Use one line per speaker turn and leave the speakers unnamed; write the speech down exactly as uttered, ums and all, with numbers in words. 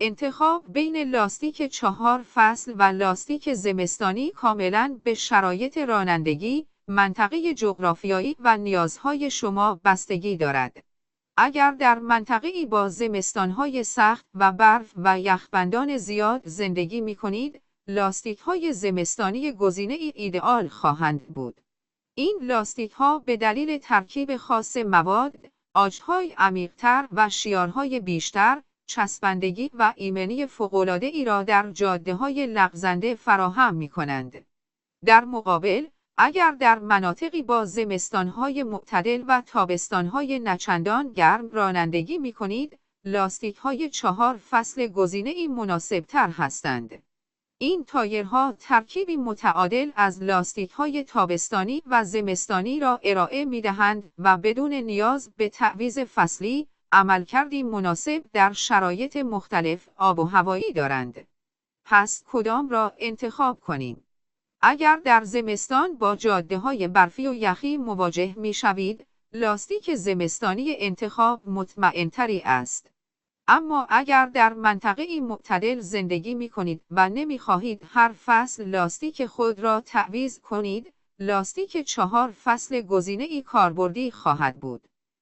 انتخاب بین لاستیک چهار فصل و لاستیک زمستانی کاملاً به شرایط رانندگی، منطقه جغرافیایی و نیازهای شما بستگی دارد. اگر در منطقه‌ای با زمستان‌های سخت و برف و یخبندان زیاد زندگی می‌کنید، لاستیک‌های زمستانی گزینه‌ای ایدئال خواهند بود. این لاستیک‌ها به دلیل ترکیب خاص مواد، آج‌های عمیق‌تر و شیارهای بیشتر، چسبندگی و ایمنی فوق‌العاده‌ای را در جاده‌های لغزنده فراهم می‌کنند. در مقابل، اگر در مناطقی با زمستان‌های معتدل و تابستان‌های نچندان گرم رانندگی می‌کنید، لاستیک‌های چهار فصل گزینه‌ای مناسب‌تر هستند. این تایرها ترکیبی متعادل از لاستیک‌های تابستانی و زمستانی را ارائه می‌دهند و بدون نیاز به تعویض فصلی، عملکردی مناسب در شرایط مختلف آب و هوایی دارند. پس کدام را انتخاب کنیم؟ اگر در زمستان با جاده‌های برفی و یخی مواجه می‌شوید، لاستیک زمستانی انتخاب مطمئن‌تری است. اما اگر در منطقه‌ای معتدل زندگی می‌کنید و نمی‌خواهید هر فصل لاستیک خود را تعویض کنید، لاستیک چهار فصل گزینه‌ای کاربردی خواهد بود.